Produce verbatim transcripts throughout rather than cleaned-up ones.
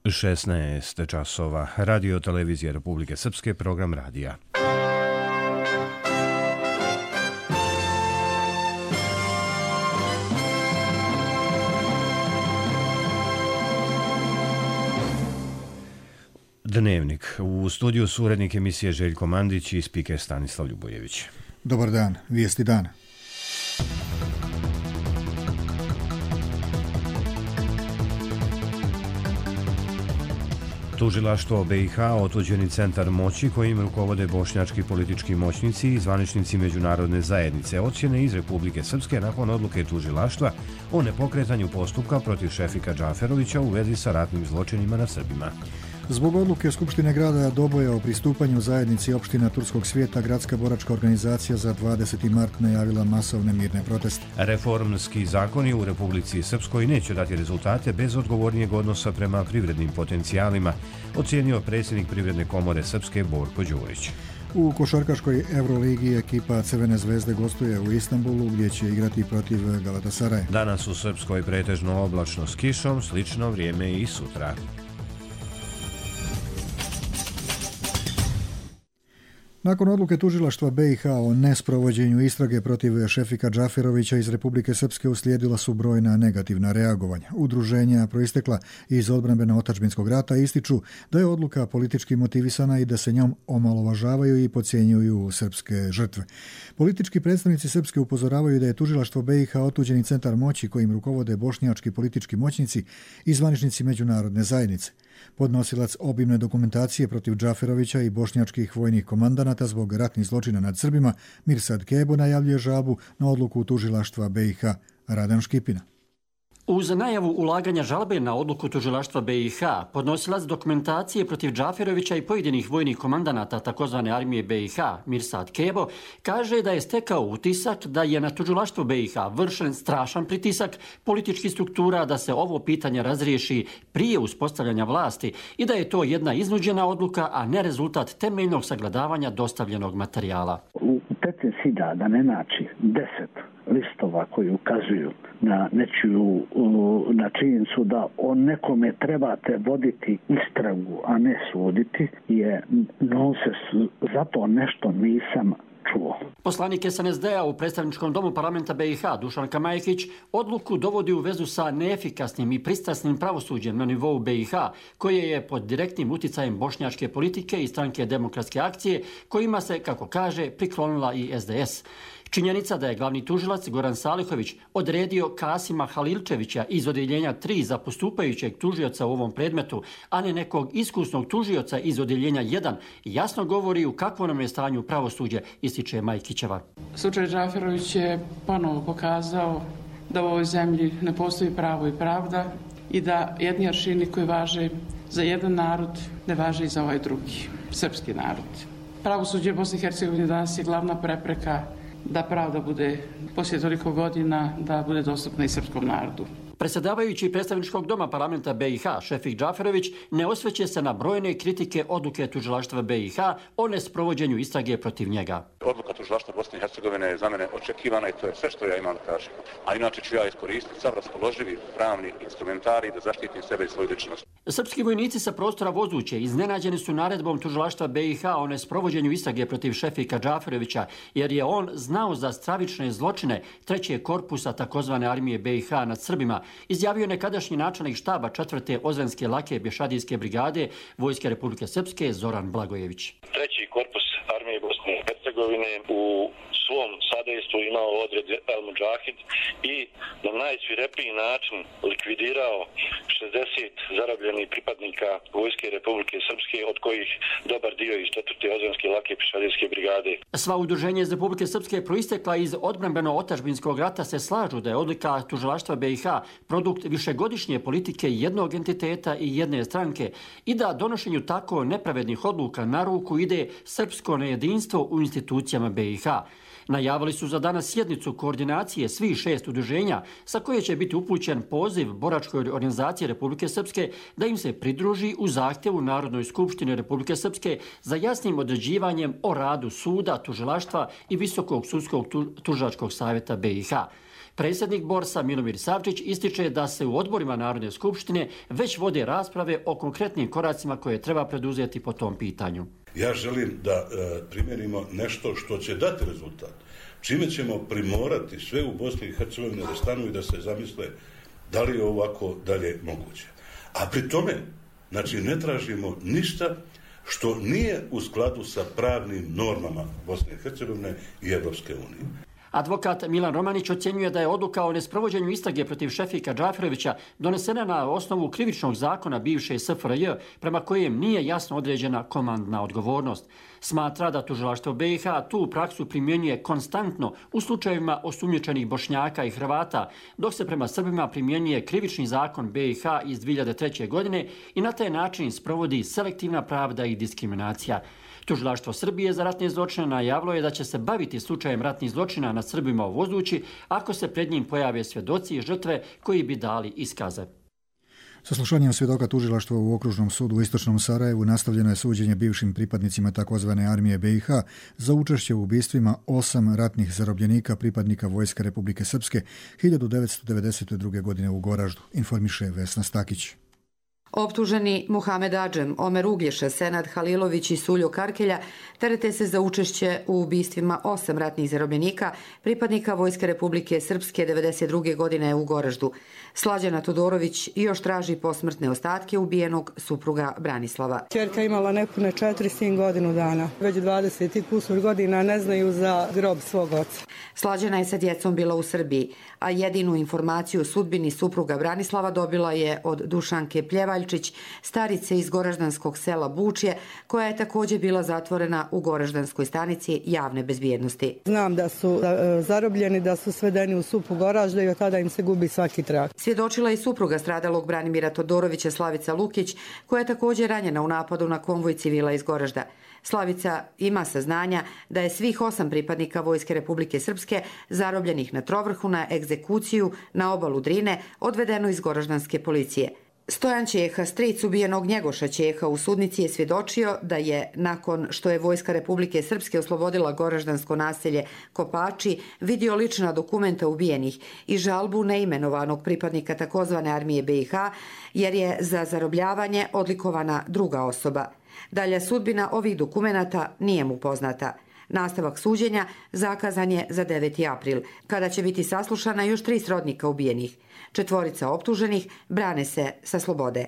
šesnaest časova. Radio televizije Republike Srpske, program radija. Dnevnik. U studiju su urednik emisije Željko Mandić i spiker Stanislav Ljubojević. Dobar dan, vijesti dana. Tužilaštvo B i H, otuđeni centar moći kojim rukovode bošnjački politički moćnici i zvaničnici međunarodne zajednice, ocjene iz Republike Srpske nakon odluke tužilaštva o nepokretanju postupka protiv Šefika Džaferovića u vezi sa ratnim zločinima nad Srbima. Zbog odluke Skupštine grada Doboja o pristupanju zajednici opština Turskog svijeta, Gradska boračka organizacija za dvadeseti mart najavila masovne mirne proteste. Reformski zakoni u Republici Srpskoj neće dati rezultate bez odgovornijeg odnosa prema privrednim potencijalima, ocijenio predsjednik Privredne komore Srpske Borko Đurić. U košarkaškoj Euroligi ekipa Crvene zvezde gostuje u Istanbulu gdje će igrati protiv Galatasaraja. Danas u Srpskoj pretežno oblačno s kišom, slično vrijeme i sutra. Nakon odluke tužilaštva B i H o nesprovođenju istrage protiv Šefika Džaferovića iz Republike Srpske uslijedila su brojna negativna reagovanja. Udruženja proistekla iz odbrambeno otadžbinskog rata ističu da je odluka politički motivisana i da se njom omalovažavaju i podcjenjuju srpske žrtve. Politički predstavnici Srpske upozoravaju da je tužilaštvo B i H otuđeni centar moći kojim rukovode bošnjački politički moćnici i zvaničnici međunarodne zajednice. Podnosilac obimne dokumentacije protiv Džaferovića i bošnjačkih vojnih komandanata zbog ratnih zločina nad Srbima, Mirsad Kebo najavljuje žalbu na odluku tužilaštva B i H. Radan Škipina. Uz najavu ulaganja žalbe na odluku tužilaštva B i H, podnosilac dokumentacije protiv Džaferovića i pojedinih vojnih komandanata takozvane armije B i H, Mirsad Kebo, kaže da je stekao utisak da je na tužilaštvo B i H vršen strašan pritisak političkih struktura da se ovo pitanje razriješi prije uspostavljanja vlasti i da je to jedna iznuđena odluka, a ne rezultat temeljnog sagledavanja dostavljenog materijala. U petnaest hiljada da ne naći deset listova koji ukazuju na nečiju, na činjenicu da o nekome trebate voditi istragu, a ne suditi, je nonsens. Zato nešto nisam čuo. Poslanik S N S D-a u predstavničkom domu parlamenta B i H, Dušan Kamajekić, odluku dovodi u vezu sa neefikasnim i pristrasnim pravosuđem na nivou B i H, koje je pod direktnim uticajem bošnjačke politike i stranke Demokratske akcije, kojima se, kako kaže, priklonila i S D S. Činjenica da je glavni tužilac Goran Salihović odredio Kasima Halilčevića iz odjeljenja tri za postupajućeg tužioca u ovom predmetu, a ne nekog iskusnog tužioca iz odjeljenja jedan, jasno govori u kakvom nam je stanju pravosuđe, ističe Majkićeva. Slučaj Džaferović je ponovo pokazao da u ovoj zemlji ne postoji pravo i pravda i da jedni aršini koji važe za jedan narod ne važe i za ovaj drugi, srpski narod. Pravosuđe Bosne i Hercegovine danas je glavna prepreka da pravda bude poslije toliko godina da bude dostupna i srpskom narodu. Predsjedavajući predstavničkog doma parlamenta B i H, Šefik Džaferović, ne osvrće se na brojne kritike odluke tužilaštva B i H o nesprovođenju istrage protiv njega. Odluka tužilaštva Bosne i Hercegovine je za mene očekivana i to je sve što ja imam da kažem. A inače ću ja iskoristiti sav raspoloživi pravni instrumentarij da zaštitim sebe i svoju ličnost. Srpski vojnici sa prostora Vozuće iznenađeni su naredbom tužilaštva B i H o nesprovođenju istrage protiv Šefika Džaferovića, jer je on znao za stravične zločine trećeg korpusa takozvane armije B i H nad Srbima, izjavio nekadašnji načelnik štaba četvrte Ozrenske lake Bješadijske brigade Vojske Republike Srpske Zoran Blagojević. Treći korpus armije Bosne i Hercegovine u svom sadejstvu imao odred El Mudžahid i na najsvirepiji način likvidirao šezdeset zarobljenih pripadnika Vojske Republike Srpske, od kojih dobar dio iz četvrte Ozrenske lake Bješadijske brigade. Sva udruženja iz Republike Srpske proistekla iz odbrambeno-otadžbinskog rata se slažu da je odluka tužilaštva B i H produkt višegodišnje politike jednog entiteta i jedne stranke i da donošenju tako nepravednih odluka na ruku ide srpsko nejedinstvo u institucijama B i H. Najavili su za danas sjednicu koordinacije svih šest udruženja sa koje će biti upućen poziv Boračkoj organizaciji Republike Srpske da im se pridruži u zahtjevu Narodnoj skupštini Republike Srpske za jasnim određivanjem o radu suda, tužilaštva i Visokog sudskog tužilačkog savjeta B i H. Predsjednik Borsa Milomir Savčić ističe da se u odborima Narodne skupštine već vode rasprave o konkretnim koracima koje treba preduzeti po tom pitanju. Ja želim da e, primjerimo nešto što će dati rezultat. Čime ćemo primorati sve u Bosni i Hercegovini da stanu i da se zamisle da li je ovako dalje moguće. A pri tome, znači, ne tražimo ništa što nije u skladu sa pravnim normama Bosne i Hercegovine i Evropske unije. Advokat Milan Romanić ocjenjuje da je odluka o nesprovođenju istrage protiv Šefika Džaferovića donesena na osnovu krivičnog zakona bivše S F R J, prema kojem nije jasno određena komandna odgovornost. Smatra da tužilaštvo B i H tu praksu primjenjuje konstantno u slučajevima osumnjičenih Bošnjaka i Hrvata, dok se prema Srbima primjenjuje krivični zakon B i H iz dvije hiljade treće. godine i na taj način sprovodi selektivna pravda i diskriminacija. Tužilaštvo Srbije za ratne zločine najavilo je da će se baviti slučajem ratnih zločina nad Srbima u Vozući ako se pred njim pojave svjedoci i žrtve koji bi dali iskaze. Saslušanjem svjedoka tužilaštva u Okružnom sudu u Istočnom Sarajevu nastavljeno je suđenje bivšim pripadnicima takozvane armije B i H za učešće u ubistvima osam ratnih zarobljenika pripadnika Vojske Republike Srpske hiljadu devetsto devedeset druge. godine u Goraždu, informiše Vesna Stakić. Optuženi Muhamed Adžem, Omer Uglješa, Senad Halilović i Suljo Karkelja terete se za učešće u ubistvima osam ratnih zarobljenika pripadnika Vojske Republike Srpske devedeset druge. godine u Goraždu. Slađana Todorović još traži posmrtne ostatke ubijenog supruga Branislava. Ćerka imala nepune četiri, sin godinu dana. Već dvadeset i kusur godina ne znaju za grob svog oca. Slađana je sa djecom bila u Srbiji, a jedinu informaciju o sudbini supruga Branislava dobila je od Dušanke Pljevaljčić, starice iz goraždanskog sela Bučje, koja je također bila zatvorena u goraždanskoj stanici javne bezbjednosti. Znam da su zarobljeni, da su svedeni u supu Goražda i od tada im se gubi svaki trag. Svjedočila i supruga stradalog Branimira Todorovića, Slavica Lukić, koja je također ranjena u napadu na konvoj civila iz Goražda. Slavica ima saznanja da je svih osam pripadnika Vojske Republike Srpske zarobljenih na Trovrhu na egzekuciju na obalu Drine odvedeno iz goraždanske policije. Stojan Čeha, stric ubijenog Njegoša Čeha, u sudnici je svjedočio da je, nakon što je Vojska Republike Srpske oslobodila goraždansko naselje Kopači, vidio lična dokumenta ubijenih i žalbu neimenovanog pripadnika takozvane armije B i H, jer je za zarobljavanje odlikovana druga osoba. Dalja sudbina ovih dokumenata nije mu poznata. Nastavak suđenja zakazan je za deveti april, kada će biti saslušana još tri srodnika ubijenih. Četvorica optuženih brane se sa slobode.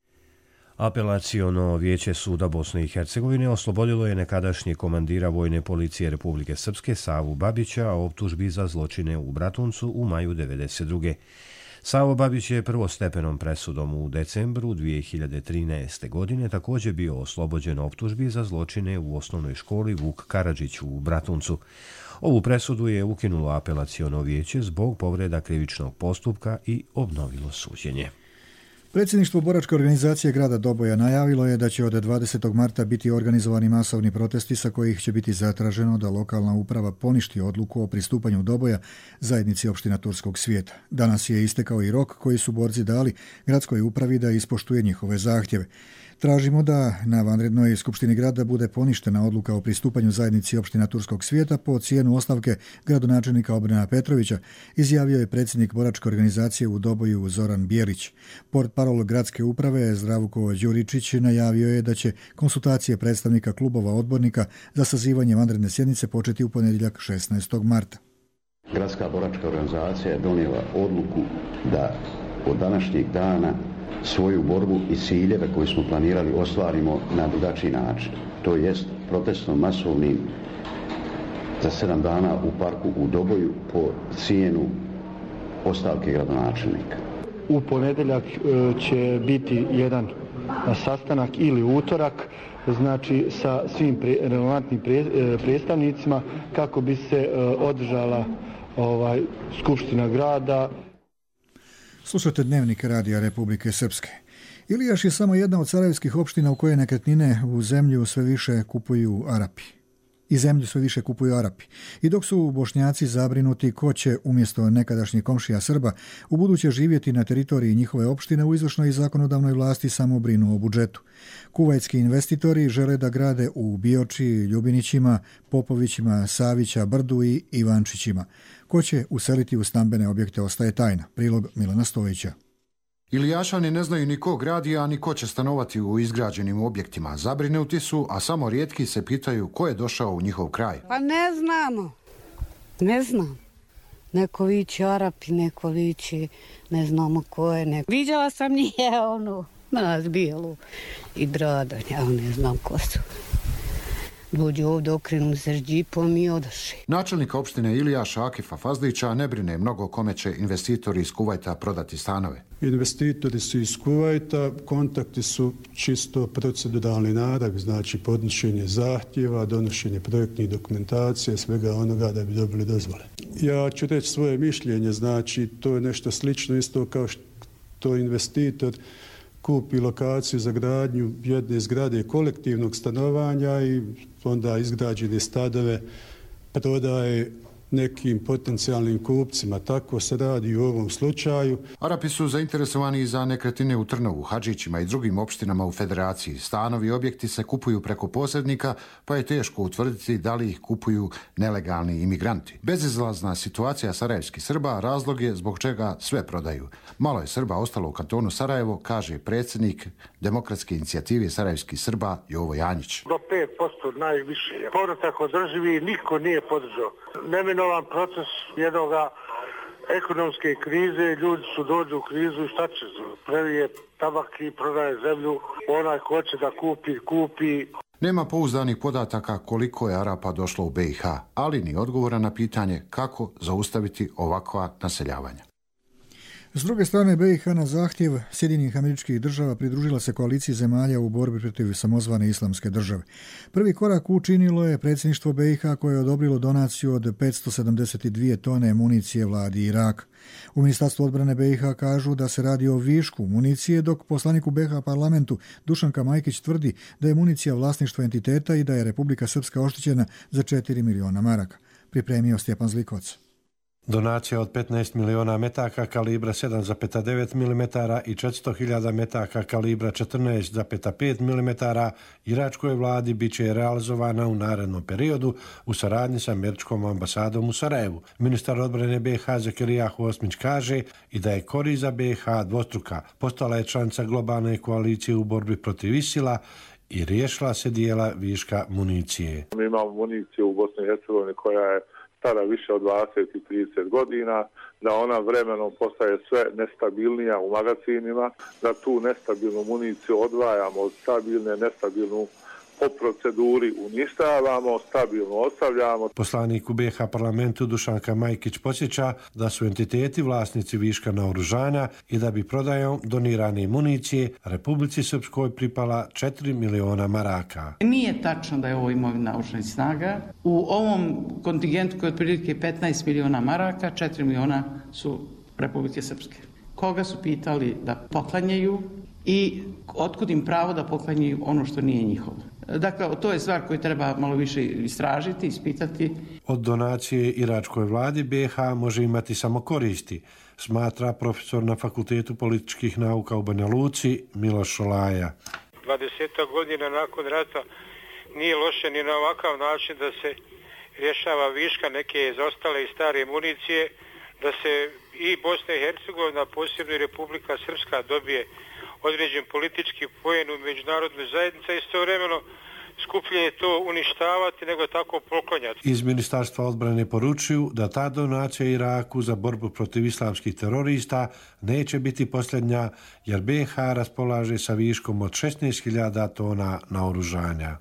Apelaciono vijeće suda Bosne i Hercegovine oslobodilo je nekadašnji komandira Vojne policije Republike Srpske Savu Babića o optužbi za zločine u Bratuncu u maju devedeset druge. Savo Babić je prvostepenom presudom u decembru dvije hiljade trinaeste. godine također bio oslobođen optužbi za zločine u osnovnoj školi Vuk Karadžić u Bratuncu. Ovu presudu je ukinulo apelaciono vijeće zbog povreda krivičnog postupka i obnovilo suđenje. Predsjedništvo boračke organizacije grada Doboja najavilo je da će od dvadesetog marta biti organizovani masovni protesti sa kojih će biti zatraženo da lokalna uprava poništi odluku o pristupanju Doboja zajednici opština Turskog svijeta. Danas je istekao i rok koji su borci dali gradskoj upravi da ispoštuje njihove zahtjeve. Tražimo da na vanrednoj skupštini grada bude poništena odluka o pristupanju zajednici opština Turskog svijeta po cijenu ostavke gradonačelnika Obrena Petrovića, izjavio je predsjednik boračke organizacije u Doboju Zoran Bjerić. Portparol gradske uprave Zdravko Đuričić najavio je da će konsultacije predstavnika klubova odbornika za sazivanje vanredne sjednice početi u ponedjeljak šesnaestog marta. Gradska boračka organizacija je donijela odluku da od današnjeg dana svoju borbu i ciljeve koje smo planirali ostvarimo na drugačiji način. To jest protestom masovnim za sedam dana u parku u Doboju po cijenu ostavke gradonačelnika. U ponedjeljak će biti jedan sastanak ili utorak, znači sa svim relevantnim predstavnicima kako bi se održala ovaj, skupština grada. Slušate Dnevnik Radija Republike Srpske. Ilijaš je samo jedna od sarajevskih opština u koje nekretnine u zemlju sve više kupuju Arapi. i zemlju sve više kupuju Arapi. I dok su Bošnjaci zabrinuti ko će umjesto nekadašnjih komšija Srba u buduće živjeti na teritoriji njihove opštine, u izvršnoj i zakonodavnoj vlasti samo brinu o budžetu. Kuvajtski investitori žele da grade u Bioči, Ljubinićima, Popovićima, Savića, Brdu i Ivančićima. Ko će useliti u stambene objekte ostaje tajna. Prilog Milana Stojića. Ilijašani ne znaju ni ko gradi, a ni ko će stanovati u izgrađenim objektima. Zabrinuti su, a samo rijetki se pitaju ko je došao u njihov kraj. Pa ne znamo. Ne znam. Neko vići Arapi, neko vići ne znamo ko je. Neko. Viđala sam nije onu nas bijelu i bradanj, ja ne znam ko su. Dođu ovdje, okrenu se s džipom i odoši. Načelnika opštine Ilijaša Akifa Fazlića ne brine mnogo kome će investitori iz Kuvajta prodati stanove. Investitori su iz Kuvajta, kontakti su čisto proceduralni narav, znači podnošenje zahtjeva, donošenje projektnih dokumentacije, svega onoga da bi dobili dozvole. Ja ću reći svoje mišljenje, znači to je nešto slično isto kao što investitor kupi lokaciju za gradnju jedne zgrade kolektivnog stanovanja i onda izgrađene stanove prodaje nekim potencijalnim kupcima. Tako se radi u ovom slučaju. Arapi su zainteresovani za nekretnine u Trnovu, Hadžićima i drugim opštinama u federaciji. Stanovi i objekti se kupuju preko posrednika, pa je teško utvrditi da li ih kupuju nelegalni imigranti. Bezizlazna situacija sarajevskih Srba razlog je zbog čega sve prodaju. Malo je Srba ostalo u kantonu Sarajevo, kaže predsjednik Demokratske inicijative sarajevskih Srba Jovo Janjić. Do pet posto najviše. Povratak održivi niko nije podržao. Neminovan proces jednoga ekonomske krize, ljudi su dođu u krizu i šta će se? Previje tabak i prodaje zemlju, onaj ko će da kupi, kupi. Nema pouzdanih podataka koliko je Arapa došlo u B i H, ali ni odgovora na pitanje kako zaustaviti ovakva naseljavanja. S druge strane, B i H na zahtjev Sjedinjenih Američkih Država pridružila se koaliciji zemalja u borbi protiv samozvane islamske države. Prvi korak učinilo je predsjedništvo B i H koje je odobrilo donaciju od petsto sedamdeset dvije tone municije vladi Iraka. U Ministarstvu odbrane B i H kažu da se radi o višku municije, dok poslanik u B i H parlamentu Dušan Kamajkić tvrdi da je municija vlasništvo entiteta i da je Republika Srpska oštećena za četiri miliona maraka. Pripremio Stjepan Zlikovac. Donacija od petnaest miliona metaka kalibra sedam zarez devet milimetara i četiristo hiljada metaka kalibra četrnaest zarez pet milimetara iračkoj vladi bit će realizovana u narednom periodu u saradnji sa američkom ambasadom u Sarajevu. Ministar odbrane B i H Zekerijahu Osmić kaže i da je korist za B i H dvostruka. Postala je članica globalne koalicije u borbi protiv ISIL-a i riješila se dijela viška municije. Mi imamo municiju u Bosni i Hercegovini koja je stara više od dvadeset i trideset godina, da ona vremenom postaje sve nestabilnija u magazinima, da tu nestabilnu municiju odvajamo od stabilne, nestabilnu po proceduri uništavamo, stabilno ostavljamo. Poslanik u B i H parlamentu Dušan Kamajkić podsjeća da su entiteti vlasnici viška naoružanja i da bi prodajom donirane municije Republici Srpskoj pripala četiri miliona maraka. Nije tačno da je ovo imovina oružanih snaga. U ovom kontingentu koji je otprilike petnaest miliona maraka, četiri miliona su Republike Srpske. Koga su pitali da poklanjaju i otkud im pravo da poklanjaju ono što nije njihovo. Dakle, to je stvar koju treba malo više istražiti, ispitati. Od donacije iračkoj vladi B i H može imati samo koristi, smatra profesor na Fakultetu političkih nauka u Banja Luci Miloš Šolaja. dvadeset godina nakon rata nije loše ni na ovakav način da se rješava viška neke izostale i stare municije, da se i Bosna i Hercegovina, posebno i Republika Srpska dobije određen politički poen u međunarodnoj zajednici, istovremeno skuplje je to uništavati nego tako poklanjati. Iz Ministarstva odbrane poručuju da ta donacija Iraku za borbu protiv islamskih terorista neće biti posljednja, jer B i H raspolaže sa viškom od šesnaest hiljada tona naoružanja.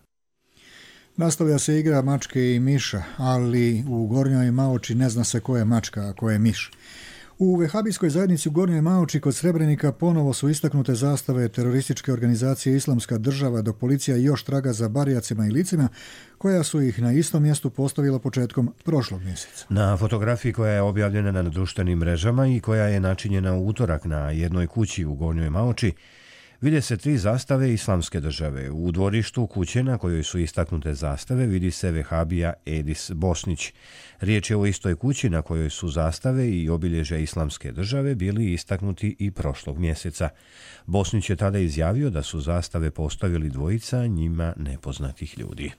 Nastavlja se igra mačke i miša, ali u Gornjoj Maoči ne zna se ko je mačka, a ko je miš. U vehabijskoj zajednici u Gornjoj Maoči kod Srebrenika ponovo su istaknute zastave terorističke organizacije Islamska država, dok policija još traga za barijacima i licima koja su ih na istom mjestu postavila početkom prošlog mjeseca. Na fotografiji koja je objavljena na društvenim mrežama i koja je načinjena u utorak na jednoj kući u Gornjoj Maoči, Vide se tri zastave islamske države. U dvorištu kuće na kojoj su istaknute zastave vidi se vehabija Edis Bosnić. Riječ je o istoj kući na kojoj su zastave i obilježja islamske države bili istaknuti i prošlog mjeseca. Bosnić je tada izjavio da su zastave postavili dvojica njima nepoznatih ljudi.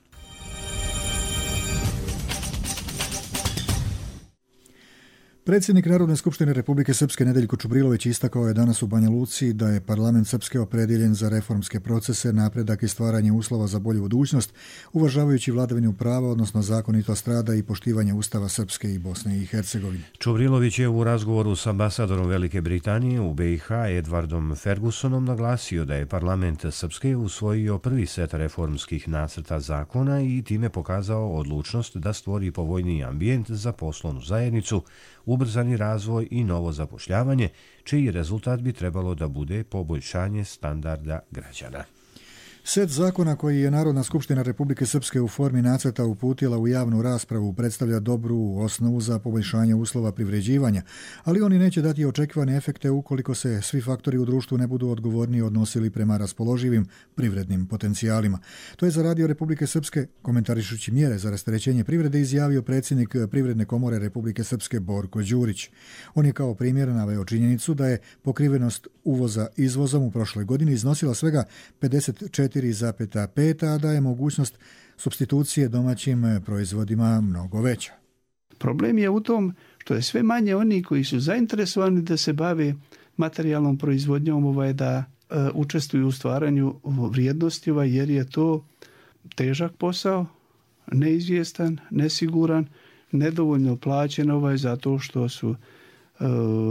Predsjednik Narodne skupštine Republike Srpske Nedeljko Čubrilović istakao je danas u Banja Luci da je parlament Srpske opredjeljen za reformske procese, napredak i stvaranje uslova za bolju budućnost, uvažavajući vladavinu prava, odnosno zakonitost rada i poštivanje Ustava Srpske i Bosne i Hercegovine. Čubrilović je u razgovoru s ambasadorom Velike Britanije u B i H Edvardom Fergusonom naglasio da je parlament Srpske usvojio prvi set reformskih nacrta zakona i time pokazao odlučnost da stvori povoljniji ambijent za poslovnu zajednicu, ubrzani razvoj i novo zapošljavanje, čiji rezultat bi trebalo da bude poboljšanje standarda građana. Set zakona koji je Narodna skupština Republike Srpske u formi nacrta uputila u javnu raspravu predstavlja dobru osnovu za poboljšanje uslova privređivanja, ali oni neće dati očekivane efekte ukoliko se svi faktori u društvu ne budu odgovornije odnosili prema raspoloživim privrednim potencijalima. To je za Radio Republike Srpske, komentarišući mjere za rasterećenje privrede, izjavio predsjednik Privredne komore Republike Srpske Borko Đurić. On je kao primjer naveo činjenicu da je pokrivenost uvoza izvozom u prošloj godini iznosila svega pedeset četiri zarez pet, a da je mogućnost supstitucije domaćim proizvodima mnogo veća. Problem je u tom što je sve manje oni koji su zainteresovani da se bave materijalnom proizvodnjom, ovaj, da e, učestvuju u stvaranju vrijednosti, ovaj, jer je to težak posao, neizvjestan, nesiguran, nedovoljno plaćen, ovaj, zato što su e,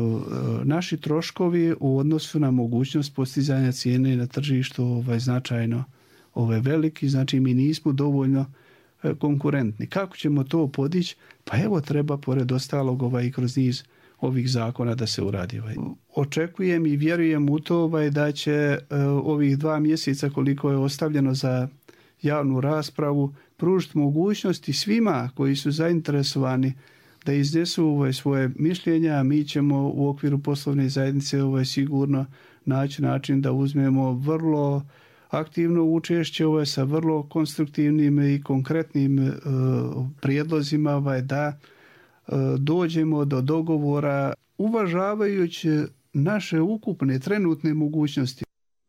naši troškovi u odnosu na mogućnost postizanja cijene na tržištu ovaj, značajno ovaj, veliki, znači mi nismo dovoljno e, konkurentni. Kako ćemo to podići? Pa evo treba pored ostalog ovaj, i kroz niz ovih zakona da se uradi. Ovaj. Očekujem i vjerujem u to ovaj, da će e, ovih dva mjeseca koliko je ostavljeno za javnu raspravu pružiti mogućnosti svima koji su zainteresovani da iznesu ovaj, svoje mišljenja. Mi ćemo u okviru poslovne zajednice ovaj, sigurno naći način da uzmemo vrlo aktivno učešće ovaj, sa vrlo konstruktivnim i konkretnim uh, prijedlozima ovaj, da uh, dođemo do dogovora uvažavajući naše ukupne trenutne mogućnosti.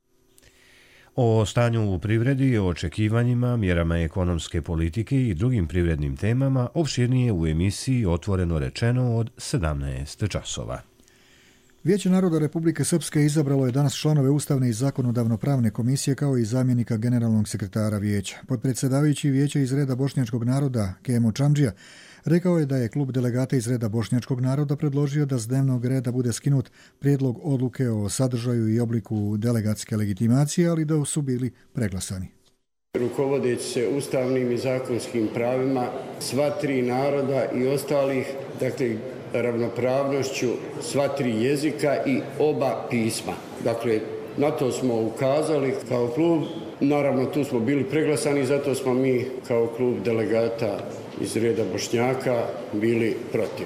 O stanju u privredi, o očekivanjima, mjerama ekonomske politike i drugim privrednim temama opširnije u emisiji Otvoreno rečeno od sedamnaest časova. Vijeće naroda Republike Srpske izabralo je danas članove Ustavne i zakonodavno-pravne komisije kao i zamjenika generalnog sekretara vijeća. Potpredsjedavajući vijeća iz reda bošnjačkog naroda Kemo Čamdžija rekao je da je klub delegata iz reda bošnjačkog naroda predložio da s dnevnog reda bude skinut prijedlog odluke o sadržaju i obliku delegatske legitimacije, ali da su bili preglasani. Rukovodeći se ustavnim i zakonskim pravima sva tri naroda i ostalih, dakle, ravnopravnošću sva tri jezika i oba pisma. Dakle, na to smo ukazali kao klub. Naravno, tu smo bili preglasani, zato smo mi kao klub delegata iz reda Bošnjaka bili protiv.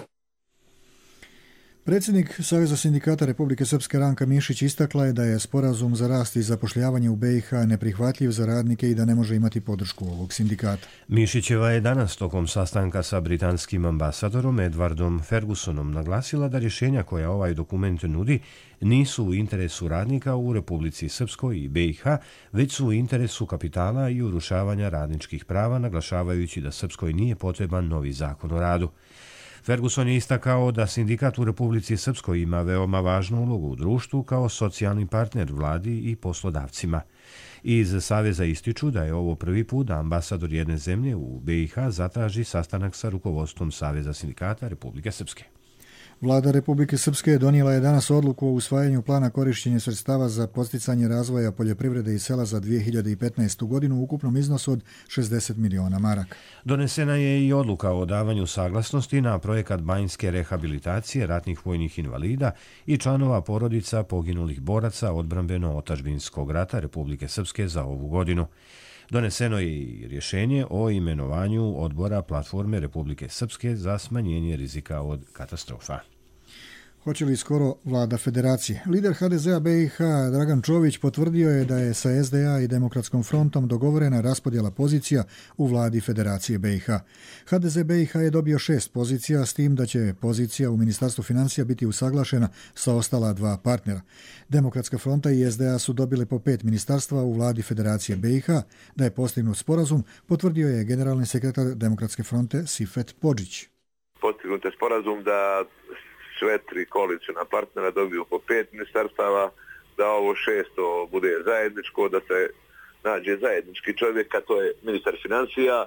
Predsjednik Saveza sindikata Republike Srpske Ranka Mišić istakla je da je sporazum za rast i zapošljavanje u B i H neprihvatljiv za radnike i da ne može imati podršku ovog sindikata. Mišićeva je danas tokom sastanka sa britanskim ambasadorom Edvardom Fergusonom naglasila da rješenja koja ovaj dokument nudi nisu u interesu radnika u Republici Srpskoj i B i H, već su u interesu kapitala i urušavanja radničkih prava, naglašavajući da Srpskoj nije potreban novi zakon o radu. Ferguson je istakao da sindikat u Republici Srpskoj ima veoma važnu ulogu u društvu kao socijalni partner vladi i poslodavcima. Iz Saveza ističu da je ovo prvi put da ambasador jedne zemlje u B i H zatraži sastanak sa rukovodstvom Saveza sindikata Republike Srpske. Vlada Republike Srpske donijela je danas odluku o usvajanju plana korišćenja sredstava za podsticanje razvoja poljoprivrede i sela za dvije hiljade petnaestu godinu u ukupnom iznosu od šezdeset miliona maraka. Donesena je i odluka o davanju saglasnosti na projekat banjske rehabilitacije ratnih vojnih invalida i članova porodica poginulih boraca odbrambeno-otačbinskog rata Republike Srpske za ovu godinu. Doneseno je i rješenje o imenovanju odbora platforme Republike Srpske za smanjenje rizika od katastrofa. Hoće li skoro vlada federacije? Lider ha de zea be i ha Dragan Čović potvrdio je da je sa es de a i Demokratskom frontom dogovorena raspodjela pozicija u vladi Federacije be i ha. ha de ze be i ha je dobio šest pozicija, s tim da će pozicija u Ministarstvu financija biti usaglašena sa ostala dva partnera. Demokratska fronta i es de a su dobili po pet ministarstva u vladi Federacije be i ha. Da je postignut sporazum, potvrdio je generalni sekretar Demokratske fronte Sifet Podžić. Postignut je sporazum da sve tri koaliciona partnera dobiju po pet ministarstava, da ovo šesto bude zajedničko, da se nađe zajednički čovjek, a to je ministar financija,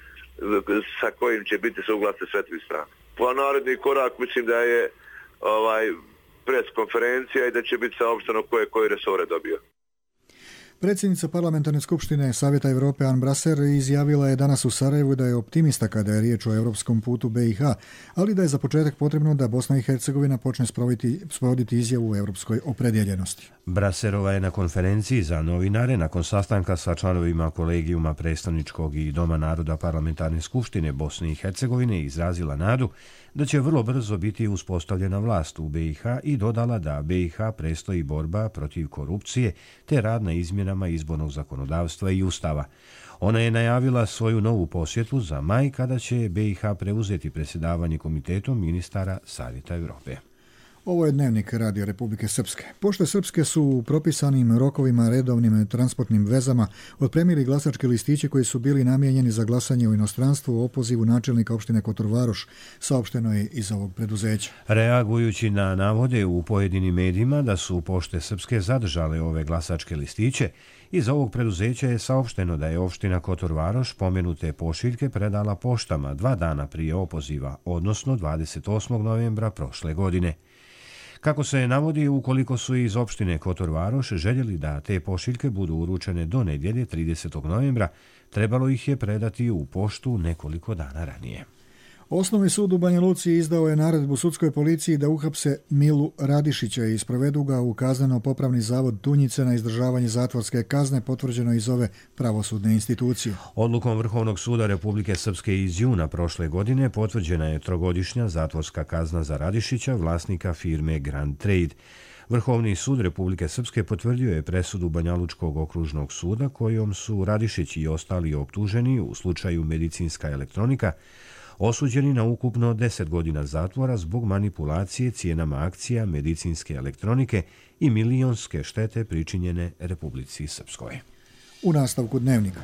sa kojim će biti suglasne sve tri strane. Po naredni korak mislim da je ovaj pres konferencija i da će biti saopšteno ko je koji resore dobio. Predsjednica parlamentarne skupštine Savjeta Europe Ann Brasser izjavila je danas u Sarajevu da je optimista kada je riječ o europskom putu be i ha, ali da je za početak potrebno da Bosna i Hercegovina počne sprovoditi izjavu o europskoj opredjeljenosti. Brasserova je na konferenciji za novinare nakon sastanka sa članovima kolegijuma predstavničkog i Doma naroda parlamentarne skupštine Bosne i Hercegovine izrazila nadu da će vrlo brzo biti uspostavljena vlast u be i ha i dodala da be i ha prestoji borba protiv korupcije te rad na izmjenama izbornog zakonodavstva i ustava. Ona je najavila svoju novu posjetu za maj kada će be i ha preuzeti predsjedavanje komitetom ministara Savjeta Europe. Ovo je dnevnik Radio Republike Srpske. Pošte Srpske su u propisanim rokovima redovnim transportnim vezama otpremili glasačke listiće koji su bili namijenjeni za glasanje u inostranstvu o opozivu načelnika opštine Kotor Varoš, saopšteno je iz ovog preduzeća. Reagujući na navode u pojedinim medijima da su Pošte Srpske zadržale ove glasačke listiće, iz ovog preduzeća je saopšteno da je opština Kotor Varoš pomenute pošiljke predala poštama dva dana prije opoziva, odnosno dvadeset osmog novembra prošle godine. Kako se navodi, ukoliko su iz opštine Kotor Varoš željeli da te pošiljke budu uručene do nedjelje tridesetog novembra, trebalo ih je predati u poštu nekoliko dana ranije. Osnovni sud u Banja Luci izdao je naredbu sudskoj policiji da uhapse Milu Radišića i sprovedu ga u kazneno-popravni zavod Tunjice na izdržavanje zatvorske kazne, potvrđeno iz ove pravosudne institucije. Odlukom Vrhovnog suda Republike Srpske iz juna prošle godine potvrđena je trogodišnja zatvorska kazna za Radišića, vlasnika firme Grand Trade. Vrhovni sud Republike Srpske potvrdio je presudu Banjalučkog okružnog suda kojom su Radišić i ostali optuženi u slučaju Medicinska elektronika osuđeni na ukupno deset godina zatvora zbog manipulacije cijenama akcija medicinske elektronike i milionske štete pričinjene Republici Srpskoj. U nastavku dnevnika.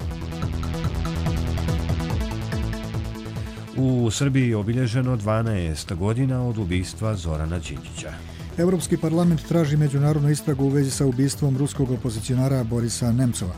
U Srbiji je obilježeno dvanaest godina od ubistva Zorana Đinđića. Europski parlament traži međunarodnu istragu u vezi sa ubistvom ruskog opozicionara Borisa Nemcova.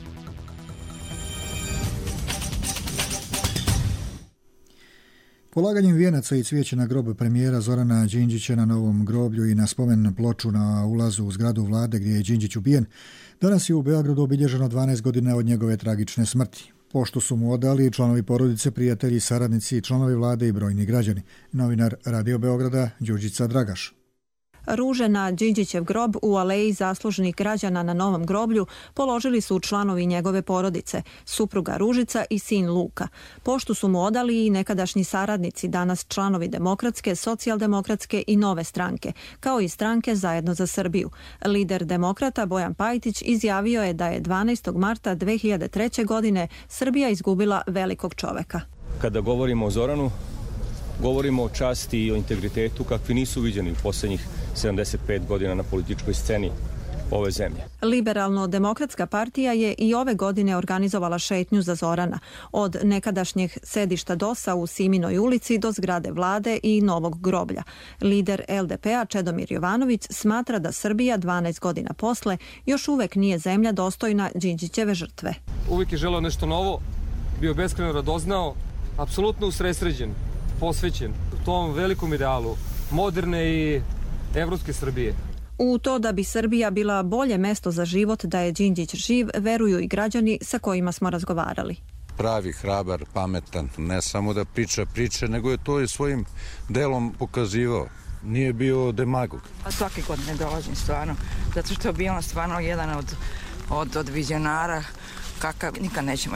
Polaganjem vijenaca i cvijeća na grob premijera Zorana Đinđića na Novom groblju i na spomen ploču na ulazu u zgradu vlade gdje je Đinđić ubijen, danas je u Beogradu obilježeno dvanaest godina od njegove tragične smrti. Poštu su mu odali članovi porodice, prijatelji, saradnici, članovi vlade i brojni građani. Novinar Radio Beograda Đurđica Dragaš. Ruže na Đinđićev grob u aleji zaslužnih građana na Novom groblju položili su članovi njegove porodice, supruga Ružica i sin Luka. Poštu su mu odali i nekadašnji saradnici, danas članovi Demokratske, Socijaldemokratske i Nove stranke, kao i stranke Zajedno za Srbiju. Lider Demokrata Bojan Pajtić izjavio je da je dvanaestog marta dve hiljade treće. godine Srbija izgubila velikog čoveka. Kada govorimo o Zoranu, govorimo o časti i o integritetu kakvi nisu viđeni u posljednjih sedamdeset pet godina na političkoj sceni ove zemlje. Liberalno-demokratska partija je i ove godine organizovala šetnju za Zorana, od nekadašnjeg sedišta DOS-a u Siminoj ulici do zgrade vlade i Novog groblja. Lider el de pe-a Čedomir Jovanović smatra da Srbija dvanaest godina posle još uvek nije zemlja dostojna Đinđićeve žrtve. Uvijek je želeo nešto novo, bio beskrajno radoznao, apsolutno usredsređen, posvećen tom velikom idealu moderne i evropske Srbije. U to da bi Srbija bila bolje mesto za život da je Đinđić živ, veruju i građani sa kojima smo razgovarali. Pravi, hrabar, pametan, ne samo da priča priče, nego je to i svojim delom pokazivao. Nije bio demagog. Svake godine dolazim stvarno, zato što je bio on stvarno jedan od, od, od vizionara kakav nikad nećemo imati.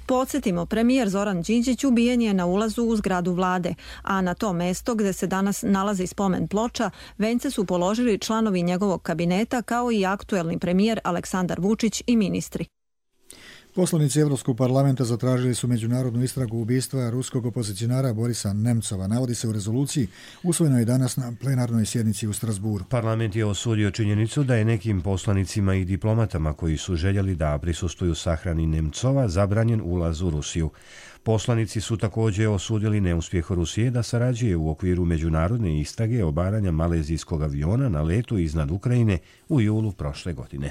Podsjetimo, premijer Zoran Đinđić ubijen je na ulazu u zgradu vlade, a na to mesto gde se danas nalazi spomen ploča, vence su položili članovi njegovog kabineta kao i aktuelni premijer Aleksandar Vučić i ministri. Poslanici Evropskog parlamenta zatražili su međunarodnu istragu ubistva ruskog opozicionara Borisa Nemcova. Navodi se u rezoluciji usvojenoj danas na plenarnoj sjednici u Strasburu. Parlament je osudio činjenicu da je nekim poslanicima i diplomatama koji su željeli da prisustvuju sahrani Nemcova zabranjen ulaz u Rusiju. Poslanici su također osudili neuspjeh Rusije da sarađuje u okviru međunarodne istrage obaranja malezijskog aviona na letu iznad Ukrajine u julu prošle godine.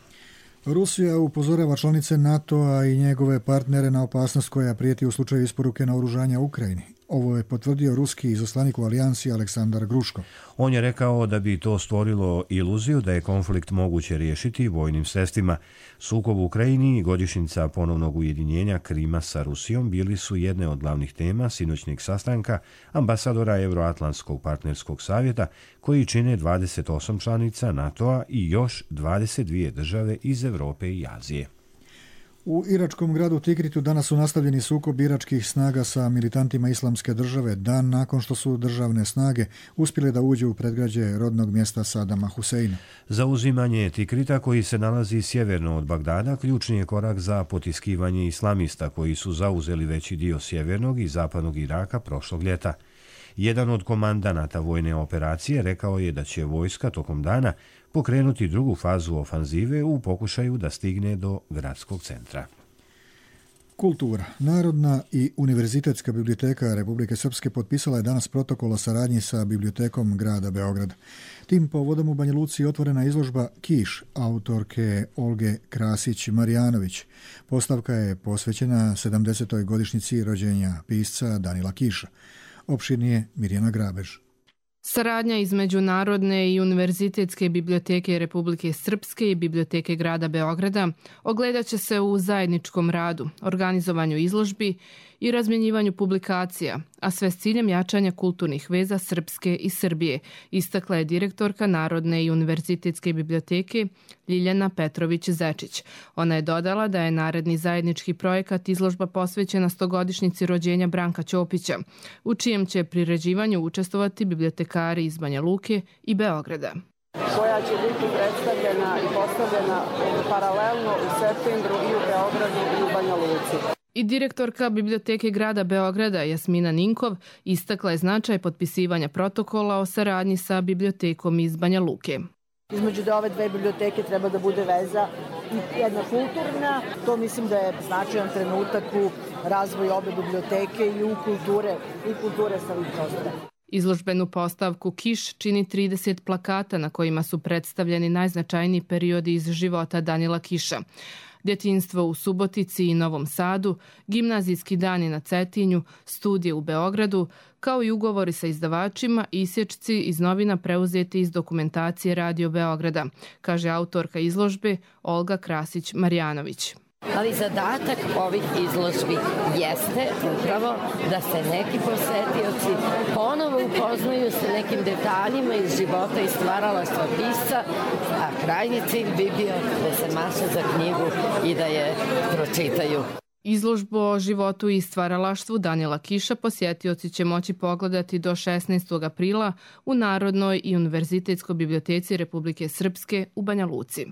Rusija upozorava članice NATO-a i njegove partnere na opasnost koja prijeti u slučaju isporuke naoružanja Ukrajini. Ovo je potvrdio ruski izaslanik u alijansi Aleksandar Gruško. On je rekao da bi to stvorilo iluziju da je konflikt moguće riješiti vojnim sredstvima. Sukob u Ukrajini i godišnjica ponovnog ujedinjenja Krima sa Rusijom bili su jedne od glavnih tema sinoćnjeg sastanka ambasadora Euroatlantskog partnerskog savjeta, koji čine dvadeset osam članica NATO-a i još dvadeset dvije države iz Europe i Azije. U iračkom gradu Tikritu danas su nastavljeni sukob iračkih snaga sa militantima Islamske države, dan nakon što su državne snage uspjele da uđu u predgrađe rodnog mjesta Sadama Huseina. Zauzimanje Tikrita, koji se nalazi sjeverno od Bagdada, ključni je korak za potiskivanje islamista koji su zauzeli veći dio sjevernog i zapadnog Iraka prošlog ljeta. Jedan od komandanata vojne operacije rekao je da će vojska tokom dana pokrenuti drugu fazu ofanzive u pokušaju da stigne do gradskog centra. Kultura. Narodna i univerzitetska biblioteka Republike Srpske potpisala je danas protokol o saradnji sa bibliotekom grada Beograda. Tim povodom u Banja Luci otvorena izložba Kiš autorke Olge Krasić-Marijanović. Postavka je posvećena sedamdesetoj godišnjici rođenja pisca Danila Kiša. Opširnije Mirjana Grabež. Saradnja između Narodne i Univerzitetske biblioteke Republike Srpske i Biblioteke grada Beograda ogledat će se u zajedničkom radu, organizovanju izložbi i razmjenjivanju publikacija, a sve s ciljem jačanja kulturnih veza Srpske i Srbije, istakla je direktorka Narodne i Univerzitetske biblioteke Ljiljana Petrović-Zečić. Ona je dodala da je naredni zajednički projekat izložba posvećena stogodišnjici rođenja Branka Ćopića, u čijem će priređivanju učestvovati bibliotekari iz Banja Luke i Beograda. Koja će biti predstavljena i postavljena paralelno u septembru i u Beogradu i u Banja Luci. I direktorka Biblioteke grada Beograda Jasmina Ninkov istakla je značaj potpisivanja protokola o saradnji sa bibliotekom iz Banja Luke. Između ove dve biblioteke treba da bude veza jedna kulturna. To mislim da je značajan trenutak u razvoju obe biblioteke i u kulture, i kulture sa ovih prostora. Izložbenu postavku Kiš čini trideset plakata na kojima su predstavljeni najznačajniji periodi iz života Danila Kiša. Djetinjstvo u Subotici i Novom Sadu, gimnazijski dani na Cetinju, studije u Beogradu, kao i ugovori sa izdavačima i isječci iz novina preuzeti iz dokumentacije Radio Beograda, kaže autorka izložbe Olga Krasić-Marijanović. Ali zadatak ovih izložbi jeste upravo da se neki posetioci ponovo upoznaju sa nekim detaljima iz života i stvaralaštva pisca, a krajnji cilj bi bio da se maše za knjigu i da je pročitaju. Izložbu o životu i stvaralaštvu Danila Kiša posjetioci će moći pogledati do šesnaestog aprila u Narodnoj i Univerzitetskoj biblioteci Republike Srpske u Banja Luci.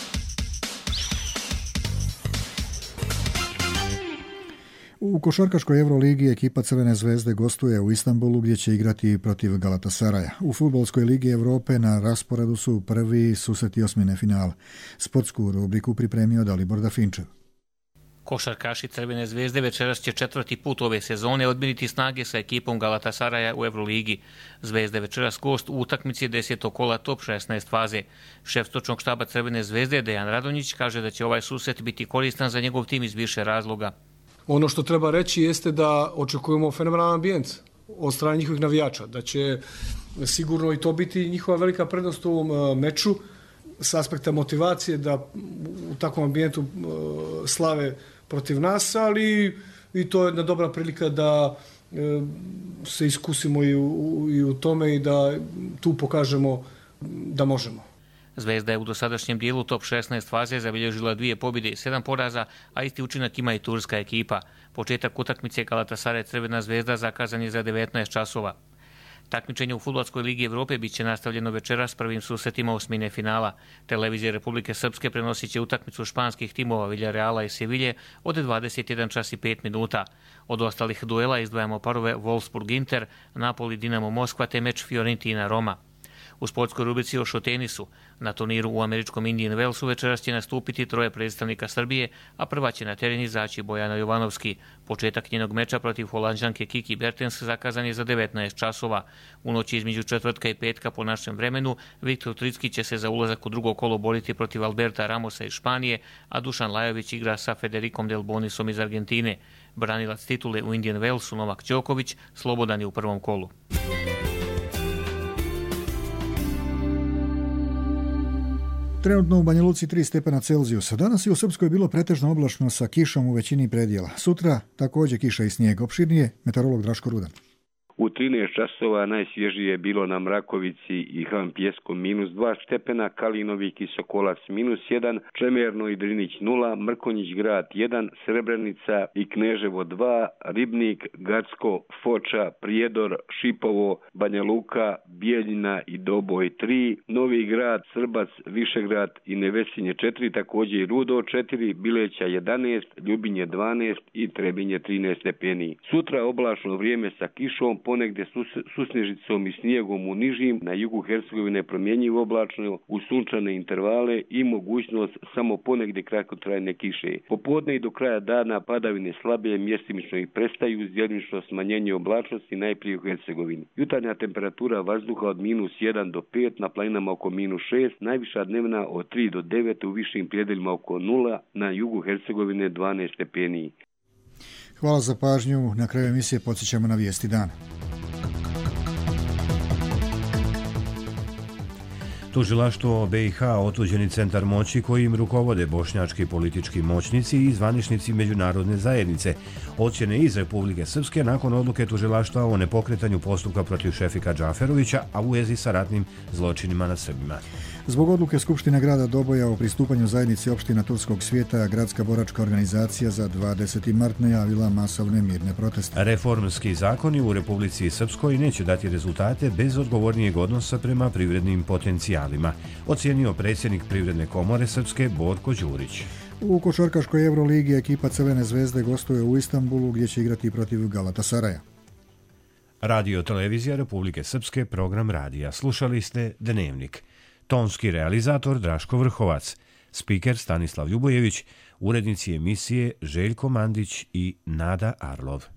U košarkaškoj Euroligi ekipa Crvene zvezde gostuje u Istanbulu gdje će igrati protiv Galatasaraja. U fudbalskoj ligi Evrope na rasporedu su prvi susreti osmine finala. Sportsku rubriku pripremio Dalibor Dafinčev. Košarkaši Crvene zvezde večeras će četvrti put ove sezone odmiriti snage sa ekipom Galatasaraja u Euroligi. Zvezda večeras gost u utakmici desetog kola top šesnaest faze. Šef stručnog štaba Crvene zvezde Dejan Radonjić kaže da će ovaj susret biti koristan za njegov tim iz više razloga. Ono što treba reći jeste da očekujemo fenomenalan ambijent od strane njihovih navijača, da će sigurno i to biti njihova velika prednost u ovom meču s aspekta motivacije da u takvom ambijentu slave protiv nas, ali i to je jedna dobra prilika da se iskusimo i u, i u tome i da tu pokažemo da možemo. Zvezda je u dosadašnjem dijelu top šesnaest faze zabilježila dvije pobjede i sedam poraza, a isti učinak ima i turska ekipa. Početak utakmice Galatasaray Crvena zvezda zakazan je za devetnaest časova. Takmičenje u Fudbalskoj ligi Evrope bit će nastavljeno večeras s prvim susretima osmine finala. Televizija Republike Srpske prenosit će utakmicu španskih timova Villareala i Sevilje od dvadeset jedan čas i pet minuta. Od ostalih duela izdvajamo parove Wolfsburg-Inter, Napoli-Dinamo Moskva te meč Fiorentina-Roma. U sportskoj rubrici još o tenisu. Na turniru u američkom Indian Wellsu večeras će nastupiti troje predstavnika Srbije, a prva će na teren izaći Bojana Jovanovski. Početak njenog meča protiv Holanđanke Kiki Bertens zakazan je za devetnaest časova. U noći između četvrtka i petka po našem vremenu Viktor Tricki će se za ulazak u drugo kolo boriti protiv Alberta Ramosa iz Španije, a Dušan Lajović igra sa Federikom Delbonisom iz Argentine. Branilac titule u Indian Wellsu Novak Đoković slobodan je u prvom kolu. Trenutno u Banja Luci tri stepena Celzijusa. Danas je u Srpskoj bilo pretežno oblačno sa kišom u većini predjela. Sutra također kiša i snijeg. Opširnije meteorolog Draško Rudan. U trinaest časova najsvježije je bilo na Mrakovici i Han Pjeskom minus dva stepena, Kalinovik i Sokolac minus jedan, Čemerno i Drinić nula, Mrkonjić grad jedan, Srebrenica i Kneževo dva, Ribnik, Gacko, Foča, Prijedor, Šipovo, Banja Luka, Bijeljina i Doboj tri, Novi grad, Srbac, Višegrad i Nevesinje četiri, također i Rudo četiri, Bileća jedanaest, Ljubinje dvanaest i Trebinje trinaest stepeni. Sutra oblačno vrijeme sa kišom, ponegdje susnežicom i snijegom u nižim, na jugu Hercegovine promjenjivo oblačno, u sunčane intervale i mogućnost samo ponegdje kratkotrajne kiše. Popodne i do kraja dana padavine slabije, mjestimično ih prestaju, s djelomično smanjenje oblačnosti najprije u Hercegovini. Jutarnja temperatura vazduha od minus jedan do pet, na planinama oko minus šest, najviša dnevna od tri do devet, u višim prijedeljima oko nula, na jugu Hercegovine dvanaest stepeni. Hvala za pažnju. Na kraju emisije podsjećamo na vijesti dana. Tužilaštvo B i H otuđeni centar moći kojim rukovode bošnjački politički moćnici i zvaničnici međunarodne zajednice. Ocjene iz Republike Srpske nakon odluke tužilaštva o nepokretanju postupka protiv Šefika Džaferovića, a u vezi sa ratnim zločinima nad Srbima. Zbog odluke Skupštine grada Doboja o pristupanju zajednici opština Turskog svijeta, Gradska boračka organizacija za dvadeseti mart najavila masovne mirne proteste. Reformski zakoni u Republici Srpskoj neće dati rezultate bez odgovornijeg odnosa prema privrednim potencijalima, ocijenio predsjednik Privredne komore Srpske Borko Đurić. U košarkaškoj Euroligi ekipa Crvene zvezde gostuje u Istanbulu gdje će igrati protiv Galatasaraja. Radio televizija Republike Srpske, program radija. Slušali ste Dnevnik. Tonski realizator Draško Vrhovac, spiker Stanislav Ljubojević, urednici emisije Željko Mandić i Nada Arlov.